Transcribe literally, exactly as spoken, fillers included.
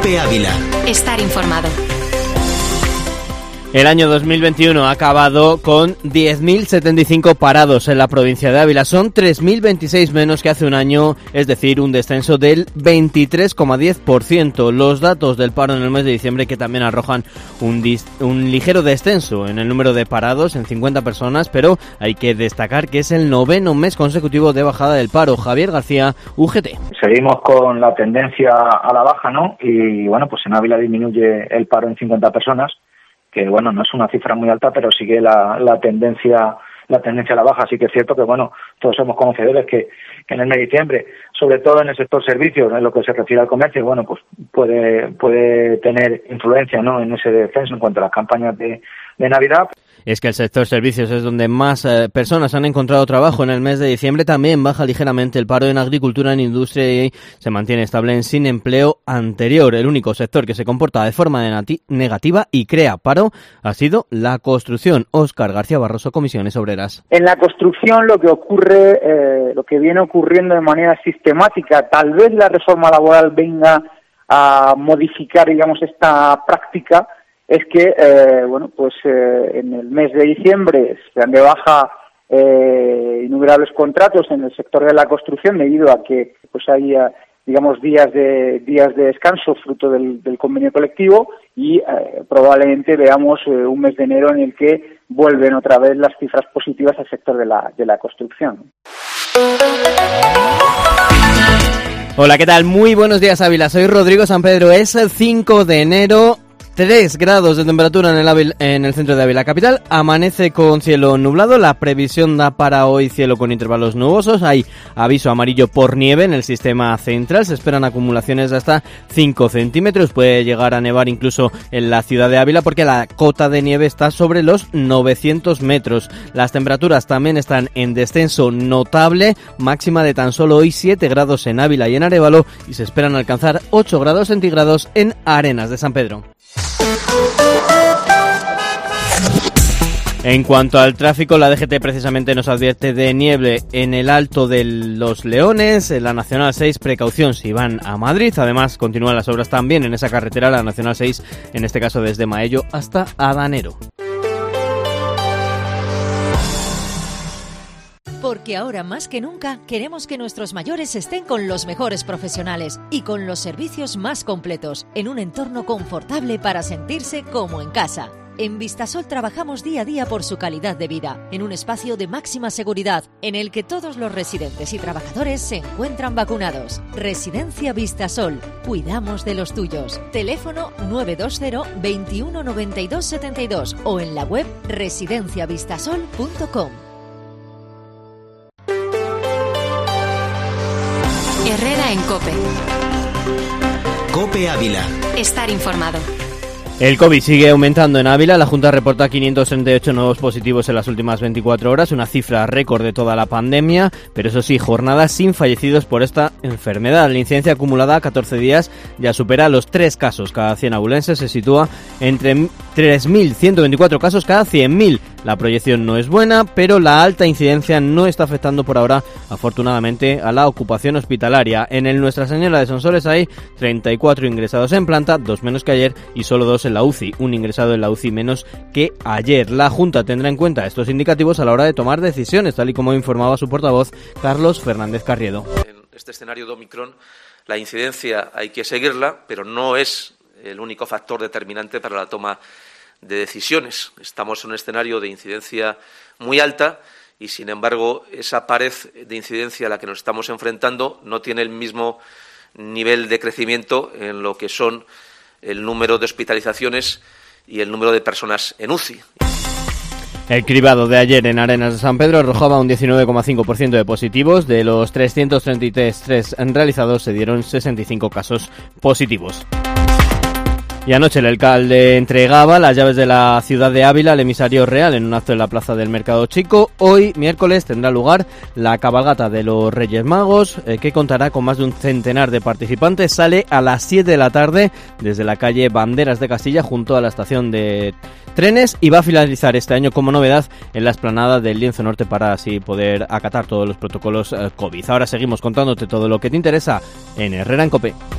COPE Ávila. Estar informado. El año dos mil veintiuno ha acabado con diez mil setenta y cinco parados en la provincia de Ávila. Son tres mil veintiséis menos que hace un año, es decir, un descenso del veintitrés coma diez por ciento. Los datos del paro en el mes de diciembre que también arrojan un, dis- un ligero descenso en el número de parados en cincuenta personas, pero hay que destacar que es el noveno mes consecutivo de bajada del paro. Javier García, U G T. Seguimos con la tendencia a la baja, ¿no? Y bueno, pues en Ávila disminuye el paro en cincuenta personas. Que bueno, no es una cifra muy alta, pero sigue la, la tendencia la tendencia a la baja. Así que es cierto que bueno, todos somos conocedores que, que en el mes de diciembre, sobre todo en el sector servicios, en lo que se refiere al comercio, bueno, pues puede puede tener influencia, ¿no?, en ese descenso en cuanto a las campañas de, de Navidad. Es que el sector servicios es donde más eh, personas han encontrado trabajo en el mes de diciembre. También baja ligeramente el paro en agricultura, en industria, y se mantiene estable en sin empleo anterior. El único sector que se comporta de forma negativa y crea paro ha sido la construcción. Óscar García Barroso, Comisiones Obreras. En la construcción lo que ocurre, eh, lo que viene ocurriendo de manera sistemática, tal vez la reforma laboral venga a modificar, digamos, esta práctica, es que, eh, bueno, pues eh, en el mes de diciembre se dan de baja eh, innumerables contratos en el sector de la construcción debido a que pues hay, digamos, días de días de descanso fruto del, del convenio colectivo y eh, probablemente veamos eh, un mes de enero en el que vuelven otra vez las cifras positivas al sector de la, de la construcción. Hola, ¿qué tal? Muy buenos días, Ávila. Soy Rodrigo San Pedro. Es el cinco de enero. tres grados de temperatura en el, Ávila, en el centro de Ávila capital. Amanece con cielo nublado. La previsión da para hoy cielo con intervalos nubosos. Hay aviso amarillo por nieve en el sistema central. Se esperan acumulaciones de hasta cinco centímetros. Puede llegar a nevar incluso en la ciudad de Ávila porque la cota de nieve está sobre los novecientos metros. Las temperaturas también están en descenso notable. Máxima de tan solo hoy siete grados en Ávila y en Arévalo. Y se esperan alcanzar ocho grados centígrados en Arenas de San Pedro. En cuanto al tráfico, la D G T precisamente nos advierte de nieve en el Alto de los Leones, en la Nacional seis, precaución si van a Madrid. Además, continúan las obras también en esa carretera, la Nacional seis, en este caso desde Maello hasta Adanero. Porque ahora más que nunca queremos que nuestros mayores estén con los mejores profesionales y con los servicios más completos, en un entorno confortable para sentirse como en casa. En Vistasol trabajamos día a día por su calidad de vida, en un espacio de máxima seguridad, en el que todos los residentes y trabajadores se encuentran vacunados. Residencia Vistasol. Cuidamos de los tuyos. Teléfono nueve dos cero, veintiuno noventa y dos setenta y dos o en la web residencia vistasol punto com. Herrera en COPE. COPE Ávila. Estar informado. El COVID sigue aumentando en Ávila. La Junta reporta quinientos treinta y ocho nuevos positivos en las últimas veinticuatro horas, una cifra récord de toda la pandemia, pero eso sí, jornadas sin fallecidos por esta enfermedad. La incidencia acumulada a catorce días ya supera los tres casos cada cien abulenses, se sitúa entre tres mil ciento veinticuatro casos cada cien mil. La proyección no es buena, pero la alta incidencia no está afectando por ahora, afortunadamente, a la ocupación hospitalaria. En el Nuestra Señora de Sonsoles hay treinta y cuatro ingresados en planta, dos menos que ayer, y solo dos en la U C I, un ingresado en la U C I menos que ayer. La Junta tendrá en cuenta estos indicativos a la hora de tomar decisiones, tal y como informaba su portavoz, Carlos Fernández Carriedo. En este escenario de Omicron, la incidencia hay que seguirla, pero no es el único factor determinante para la toma de decisiones. Estamos en un escenario de incidencia muy alta y, sin embargo, esa pared de incidencia a la que nos estamos enfrentando no tiene el mismo nivel de crecimiento en lo que son el número de hospitalizaciones y el número de personas en U C I. El cribado de ayer en Arenas de San Pedro arrojaba un diecinueve coma cinco por ciento de positivos. De los trescientos treinta y tres realizados se dieron sesenta y cinco casos positivos. Y anoche el alcalde entregaba las llaves de la ciudad de Ávila al emisario real en un acto en la plaza del Mercado Chico. Hoy, miércoles, tendrá lugar la cabalgata de los Reyes Magos, eh, que contará con más de un centenar de participantes. Sale a las siete de la tarde desde la calle Banderas de Castilla junto a la estación de trenes y va a finalizar este año como novedad en la explanada del Lienzo Norte para así poder acatar todos los protocolos eh, COVID. Ahora seguimos contándote todo lo que te interesa en Herrera en COPE.